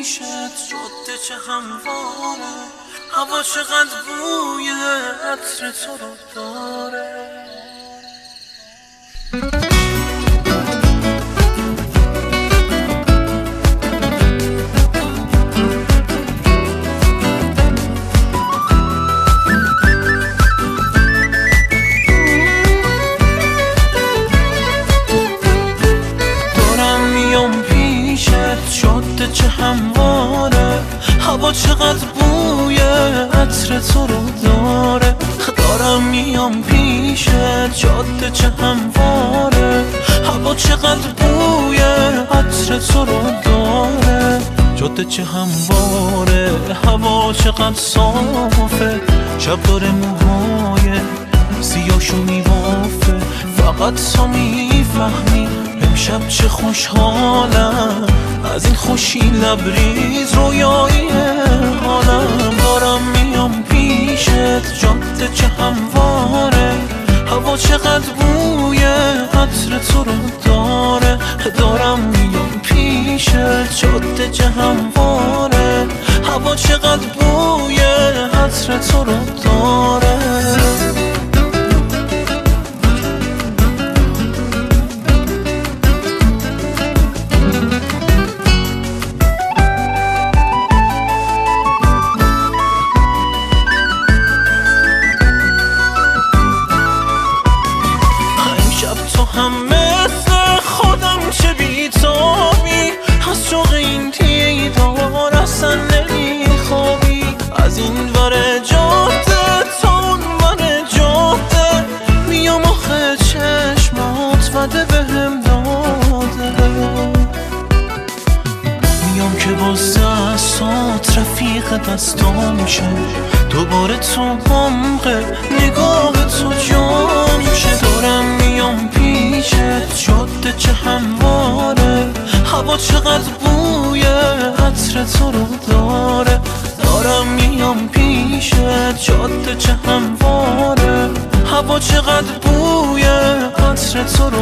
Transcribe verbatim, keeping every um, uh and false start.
پیشت، جاده چه همواره، هوا چقدر بوی عطر تو رو داره. جاده چه همواره، هوا چقدر بوی عطر تو رو داره. دارم میام پیشت، جاده چه همواره، هوا چقدر بوی عطر تو رو داره. جاده چه همواره، هوا چقدر صافه، شب داره موهای سیاهشو میبافه. فقط تو میفهمی امشب چه خوشحالم، از این خوشی لبریز رویایی حالم. دارم میام پیشت، جاده چه همواره، هوا چقدر بوی عطر تو رو داره. دارم میام پیشت، جاده چه همواره، هوا چقدر بوی عطر تو رو داره. هم مثل خودم چه بیتابی، از شوق این دیدار اصلا نمیخوابی. از این ور جاده تا اون ور جاده میام آخه چشمات وده بهم داده. میام که با دستات رفیق دستام شه، دوباره تو بامقه نگاه تو جام شه. دارم میام پیشت، جاده چه همواره، هوا چقدر بوی عطر تو رو داره. دارم میام پیشت، جاده چه همواره، هوا چقدر بوی عطر تو رو